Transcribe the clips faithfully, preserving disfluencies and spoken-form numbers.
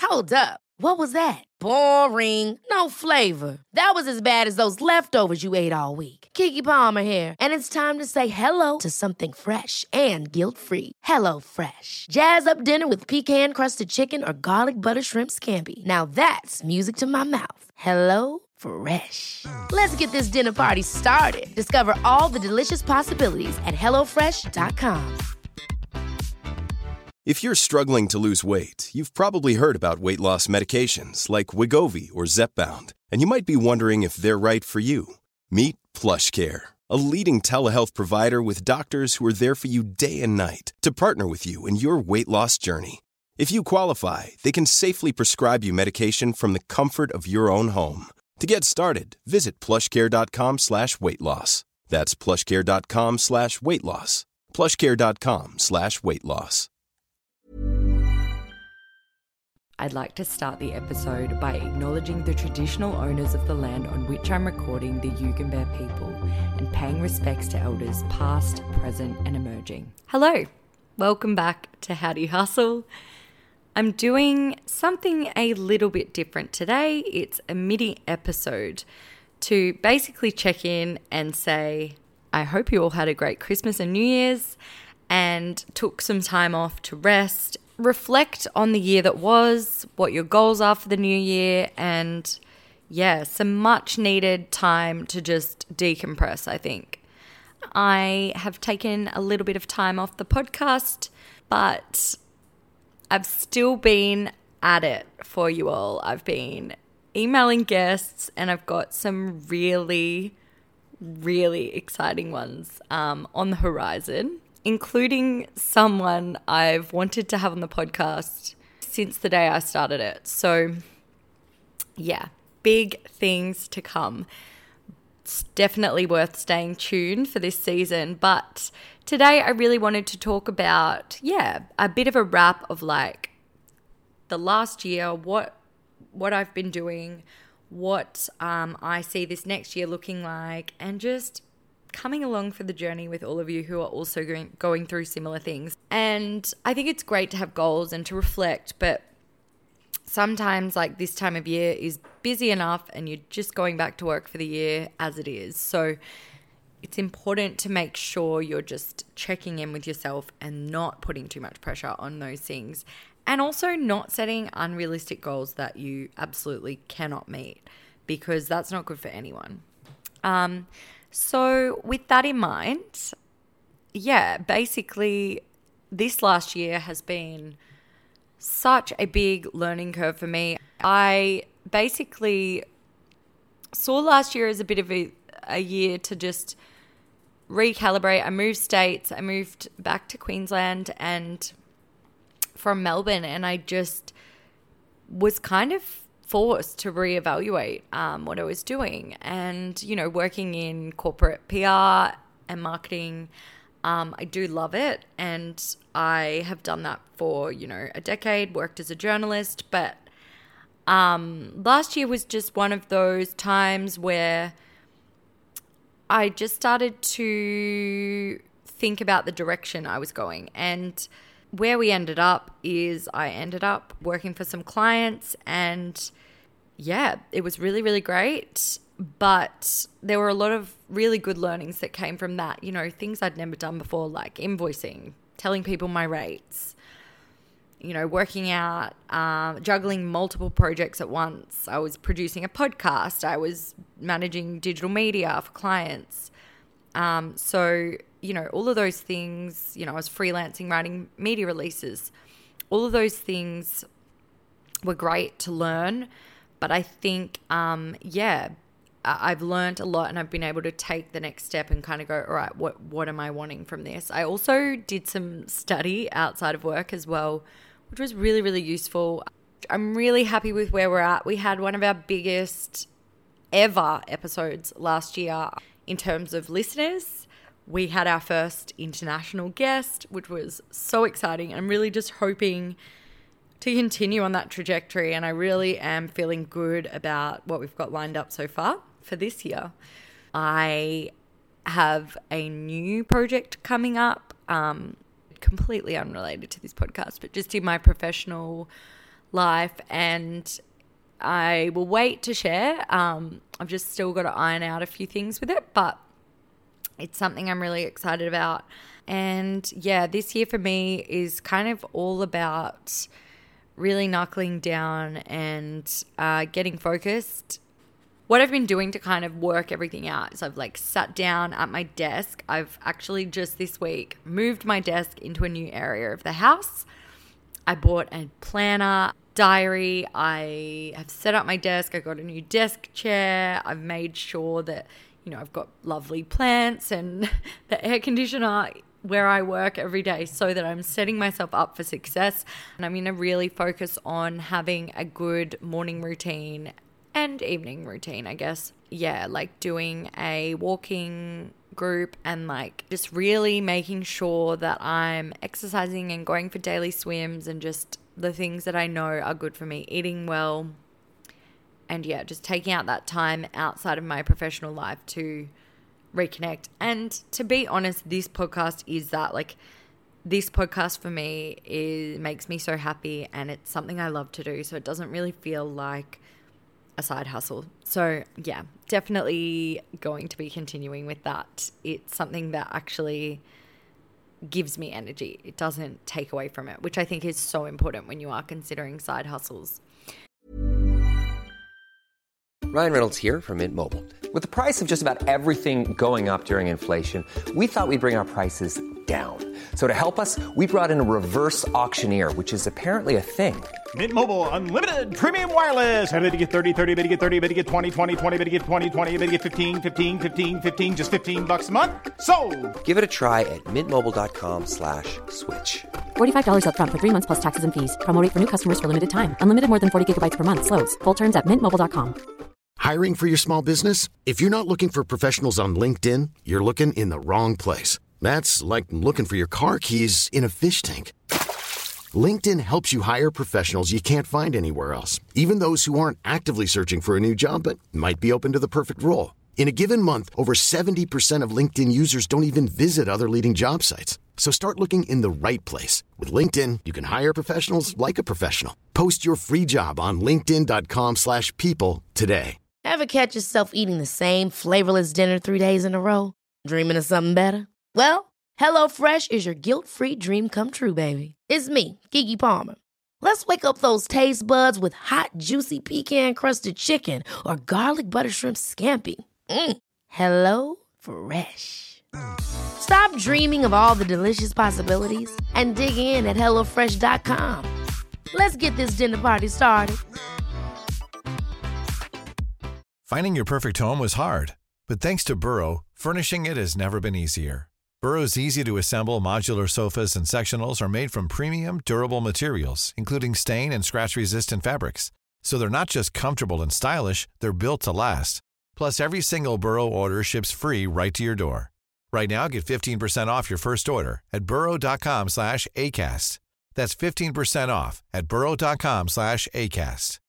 Hold up. What was that? Boring. No flavor. That was as bad as those leftovers you ate all week. Keke Palmer here, and it's time to say hello to something fresh and guilt-free. Hello Fresh. Jazz up dinner with pecan-crusted chicken or garlic butter shrimp scampi. Now that's music to my mouth. Hello Fresh. Let's get this dinner party started. Discover all the delicious possibilities at hello fresh dot com. If you're struggling to lose weight, you've probably heard about weight loss medications like Wegovy or Zepbound, and you might be wondering if they're right for you. Meet PlushCare, a leading telehealth provider with doctors who are there for you day and night to partner with you in your weight loss journey. If you qualify, they can safely prescribe you medication from the comfort of your own home. To get started, visit plushcare.com slash weight loss. That's plushcare.com slash weight loss. plushcare.com slash weight loss. I'd like to start the episode by acknowledging the traditional owners of the land on which I'm recording, the Yugambeh people, and paying respects to elders past, present, and emerging. Hello, welcome back to Howdy Hustle. I'm doing something a little bit different today. It's a mini episode to basically check in and say, I hope you all had a great Christmas and New Year's and took some time off to rest, reflect on the year that was, what your goals are for the new year, and yeah, some much needed time to just decompress, I think. I have taken a little bit of time off the podcast, but I've still been at it for you all. I've been emailing guests and I've got some really, really exciting ones um, on the horizon, including someone I've wanted to have on the podcast since the day I started it. So yeah, big things to come. It's definitely worth staying tuned for this season. But today I really wanted to talk about, yeah, a bit of a wrap of like the last year, what what I've been doing, what um, I see this next year looking like, and just coming along for the journey with all of you who are also going, going through similar things. And I think it's great to have goals and to reflect, but sometimes like this time of year is busy enough and you're just going back to work for the year as it is. So it's important to make sure you're just checking in with yourself and not putting too much pressure on those things. And also not setting unrealistic goals that you absolutely cannot meet, because that's not good for anyone. Um, so with that in mind, yeah, basically this last year has been such a big learning curve for me. I basically saw last year as a bit of a, a year to just recalibrate. I moved states. I moved back to Queensland and from Melbourne, and I just was kind of forced to reevaluate um, what I was doing. And, you know, working in corporate P R and marketing, um, I do love it. And I have done that for, you know, a decade, worked as a journalist. But um, last year was just one of those times where I just started to think about the direction I was going. And where we ended up is I ended up working for some clients, and yeah, it was really, really great. But there were a lot of really good learnings that came from that, you know, things I'd never done before, like invoicing, telling people my rates, you know, working out, um, juggling multiple projects at once. I was producing a podcast. I was managing digital media for clients. Um, so, you know, all of those things, you know, I was freelancing, writing media releases. All of those things were great to learn. But I think, um, yeah, I've learned a lot, and I've been able to take the next step and kind of go, all right, what, what am I wanting from this? I also did some study outside of work as well, which was really, really useful. I'm really happy with where we're at. We had one of our biggest ever episodes last year in terms of listeners. We had our first international guest, which was so exciting. I'm really just hoping to continue on that trajectory, and I really am feeling good about what we've got lined up so far for this year. I have a new project coming up, um, completely unrelated to this podcast, but just in my professional life, and I will wait to share. Um, I've just still got to iron out a few things with it, but it's something I'm really excited about. And yeah, this year for me is kind of all about really knuckling down and uh, getting focused. What I've been doing to kind of work everything out is I've like sat down at my desk. I've actually just this week moved my desk into a new area of the house. I bought a planner, diary. I have set up my desk. I got a new desk chair. I've made sure that, you know, I've got lovely plants and the air conditioner where I work every day so that I'm setting myself up for success. And I'm going to really focus on having a good morning routine and evening routine, I guess. Yeah, like doing a walking group and like just really making sure that I'm exercising and going for daily swims and just the things that I know are good for me, eating well. And yeah, just taking out that time outside of my professional life to reconnect. And to be honest, this podcast is that. Like, this podcast for me is makes me so happy, and it's something I love to do. So it doesn't really feel like a side hustle. So yeah, definitely going to be continuing with that. It's something that actually gives me energy. It doesn't take away from it, which I think is so important when you are considering side hustles. Ryan Reynolds here from Mint Mobile. With the price of just about everything going up during inflation, we thought we'd bring our prices down. So to help us, we brought in a reverse auctioneer, which is apparently a thing. Mint Mobile Unlimited Premium Wireless. How to get thirty, thirty, how to get thirty, how to get twenty, twenty, twenty, how to get twenty, twenty, how to get fifteen, fifteen, fifteen, fifteen, just fifteen bucks a month? Sold! Give it a try at mintmobile.com slash switch. forty-five dollars up front for three months plus taxes and fees. Promo rate for new customers for limited time. Unlimited more than forty gigabytes per month. Slows full terms at mint mobile dot com. Hiring for your small business? If you're not looking for professionals on LinkedIn, you're looking in the wrong place. That's like looking for your car keys in a fish tank. LinkedIn helps you hire professionals you can't find anywhere else, even those who aren't actively searching for a new job but might be open to the perfect role. In a given month, over seventy percent of LinkedIn users don't even visit other leading job sites. So start looking in the right place. With LinkedIn, you can hire professionals like a professional. Post your free job on linkedin.com slash people today. Ever catch yourself eating the same flavorless dinner three days in a row? Dreaming of something better? Well, HelloFresh is your guilt-free dream come true, baby. It's me, Keke Palmer. Let's wake up those taste buds with hot, juicy pecan-crusted chicken or garlic butter shrimp scampi. Mm. Hello Fresh. Stop dreaming of all the delicious possibilities and dig in at hello fresh dot com. Let's get this dinner party started. Finding your perfect home was hard, but thanks to Burrow, furnishing it has never been easier. Burrow's easy-to-assemble modular sofas and sectionals are made from premium, durable materials, including stain and scratch-resistant fabrics. So they're not just comfortable and stylish, they're built to last. Plus, every single Burrow order ships free right to your door. Right now, get fifteen percent off your first order at burrow.com slash ACAST. That's fifteen percent off at burrow.com slash ACAST.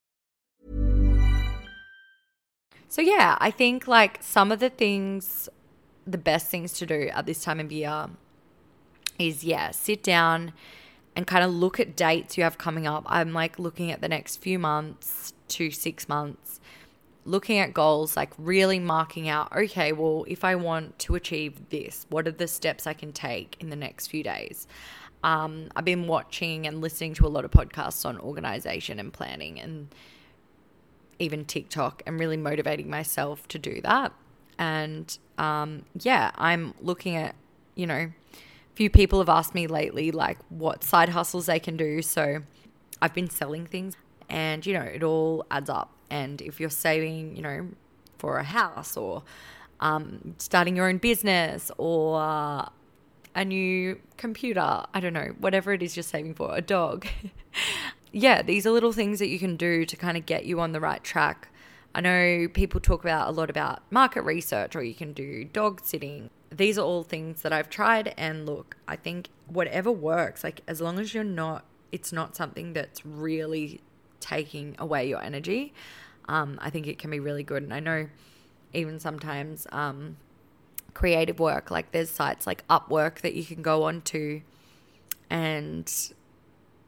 So yeah, I think like some of the things, the best things to do at this time of year is, yeah, sit down and kind of look at dates you have coming up. I'm like looking at the next few months to six months, looking at goals, like really marking out, okay, well, if I want to achieve this, what are the steps I can take in the next few days? Um, I've been watching and listening to a lot of podcasts on organization and planning and even TikTok, and really motivating myself to do that. And um, yeah, I'm looking at, you know, a few people have asked me lately, like what side hustles they can do. So I've been selling things and, you know, it all adds up. And if you're saving, you know, for a house or um, starting your own business or uh, a new computer, I don't know, whatever it is you're saving for, a dog. Yeah, these are little things that you can do to kind of get you on the right track. I know people talk about a lot about market research, or you can do dog sitting. These are all things that I've tried, and look, I think whatever works, like as long as you're not, it's not something that's really taking away your energy, um, I think it can be really good. And I know even sometimes um, creative work, like there's sites like Upwork that you can go on to and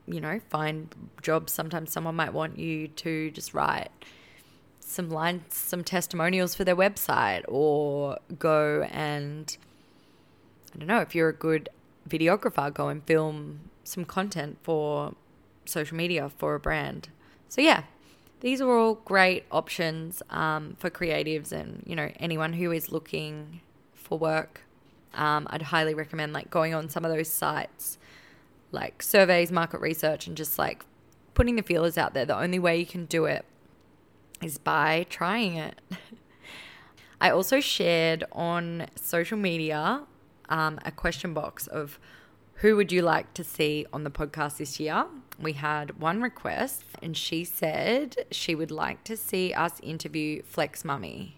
you know, find jobs. Sometimes someone might want you to just write some lines, some testimonials for their website, or go and, I don't know, if you're a good videographer, go and film some content for social media for a brand. So yeah, these are all great options um, for creatives and, you know, anyone who is looking for work. Um, I'd highly recommend like going on some of those sites like surveys, market research, and just like putting the feelers out there. The only way you can do it is by trying it. I also shared on social media um, a question box of who would you like to see on the podcast this year? We had one request, and she said she would like to see us interview Flex Mummy.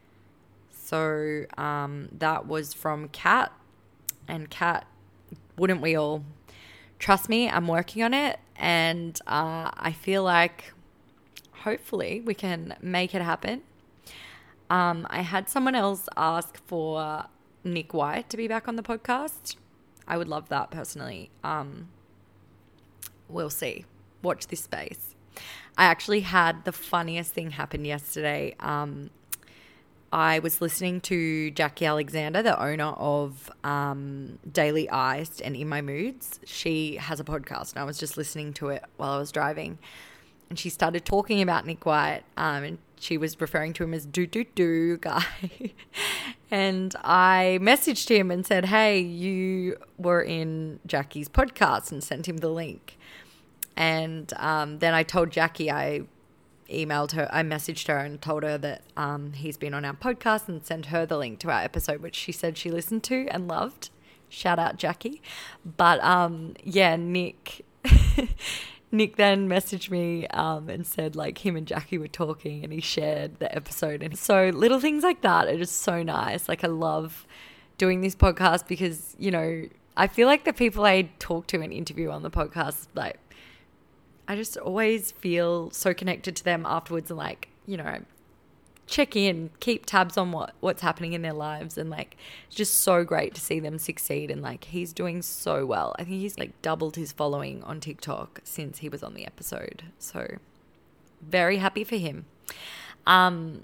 So um, that was from Kat. And Kat, wouldn't we all? Trust me, I'm working on it, and uh, I feel like hopefully we can make it happen. Um, I had someone else ask for Nick White to be back on the podcast. I would love that personally. Um, we'll see. Watch this space. I actually had the funniest thing happen yesterday. Um, I was listening to Jackie Alexander, the owner of um, Daily Iced and In My Moods. She has a podcast, and I was just listening to it while I was driving. And she started talking about Nick White, um, and she was referring to him as do-do-do guy. And I messaged him and said, hey, you were in Jackie's podcast, and sent him the link. And um, then I told Jackie, I emailed her, I messaged her and told her that um, he's been on our podcast, and sent her the link to our episode, which she said she listened to and loved. Shout out Jackie. But um, yeah, Nick... Nick then messaged me um, and said like him and Jackie were talking, and he shared the episode. And so little things like that are just so nice. Like I love doing this podcast because, you know, I feel like the people I talk to and interview on the podcast, like I just always feel so connected to them afterwards, and like, you know, check in, keep tabs on what, what's happening in their lives. And like, it's just so great to see them succeed. And like, he's doing so well. I think he's like doubled his following on TikTok since he was on the episode. So very happy for him. Um,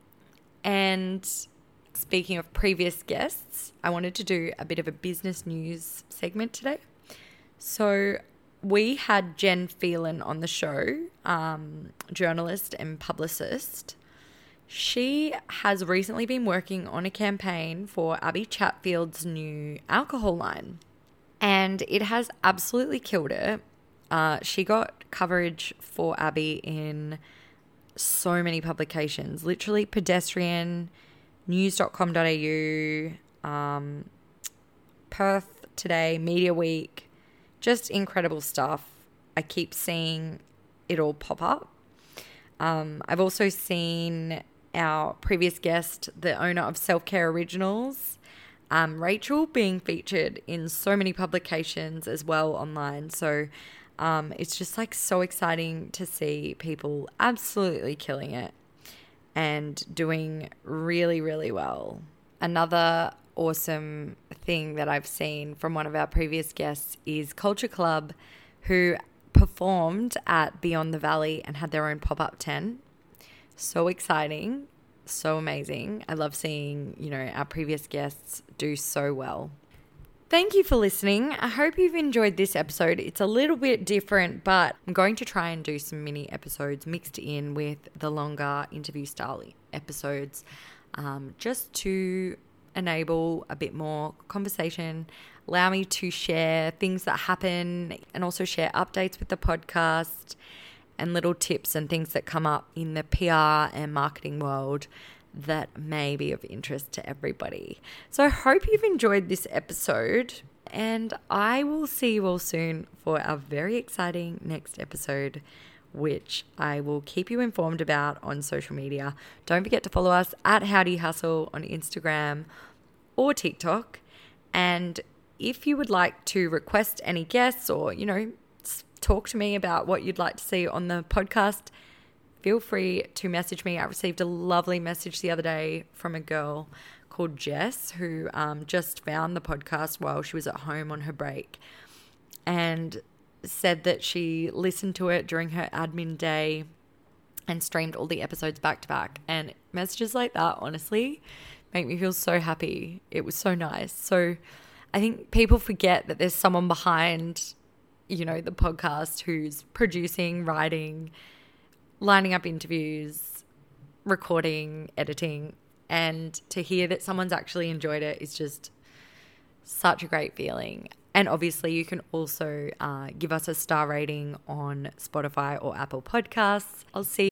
and speaking of previous guests, I wanted to do a bit of a business news segment today. So we had Jen Phelan on the show, um, journalist and publicist. She has recently been working on a campaign for Abby Chatfield's new alcohol line, and it has absolutely killed her. Uh, she got coverage for Abby in so many publications, literally Pedestrian, news dot com dot a u, um, Perth Today, Media Week, just incredible stuff. I keep seeing it all pop up. Um, I've also seen our previous guest, the owner of Self-Care Originals, um, Rachel, being featured in so many publications as well online. So um, it's just like so exciting to see people absolutely killing it and doing really, really well. Another awesome thing that I've seen from one of our previous guests is Culture Club, who performed at Beyond the Valley and had their own pop-up tent. So exciting, so amazing. I love seeing, you know, our previous guests do so well. Thank you for listening. I hope you've enjoyed this episode. It's a little bit different, but I'm going to try and do some mini episodes mixed in with the longer interview style episodes, um, just to enable a bit more conversation, allow me to share things that happen, and also share updates with the podcast and little tips and things that come up in the P R and marketing world that may be of interest to everybody. So I hope you've enjoyed this episode, and I will see you all soon for our very exciting next episode, which I will keep you informed about on social media. Don't forget to follow us at Howdy Hustle on Instagram or TikTok. And if you would like to request any guests, or, you know, talk to me about what you'd like to see on the podcast, feel free to message me. I received a lovely message the other day from a girl called Jess, who um, just found the podcast while she was at home on her break. And said that she listened to it during her admin day and streamed all the episodes back to back. And messages like that, honestly, make me feel so happy. It was so nice. So I think people forget that there's someone behind, you know, the podcast who's producing, writing, lining up interviews, recording, editing. And to hear that someone's actually enjoyed it is just such a great feeling. And obviously you can also uh, give us a star rating on Spotify or Apple Podcasts. I'll see.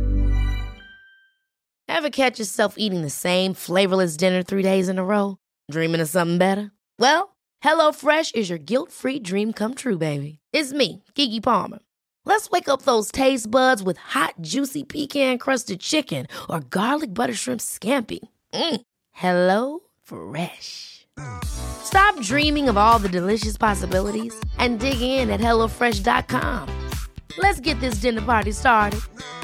Ever catch yourself eating the same flavorless dinner three days in a row? Dreaming of something better? Well, HelloFresh is your guilt-free dream come true, baby. It's me, Keke Palmer. Let's wake up those taste buds with hot, juicy pecan-crusted chicken or garlic butter shrimp scampi. Mm. Hello Fresh. Stop dreaming of all the delicious possibilities and dig in at hello fresh dot com. Let's get this dinner party started.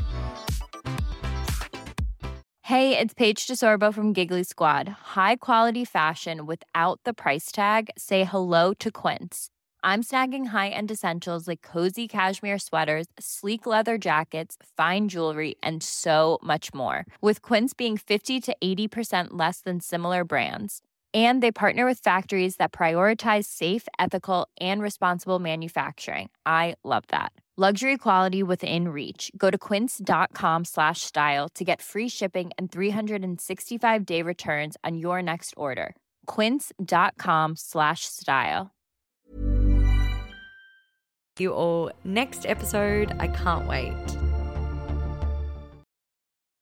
Hey, it's Paige DeSorbo from Giggly Squad. High quality fashion without the price tag. Say hello to Quince. I'm snagging high-end essentials like cozy cashmere sweaters, sleek leather jackets, fine jewelry, and so much more. With Quince being fifty to eighty percent less than similar brands. And they partner with factories that prioritize safe, ethical, and responsible manufacturing. I love that. Luxury quality within reach. Go to quince.com slash style to get free shipping and three sixty-five day returns on your next order. Quince.com slash style. You all next episode. I can't wait.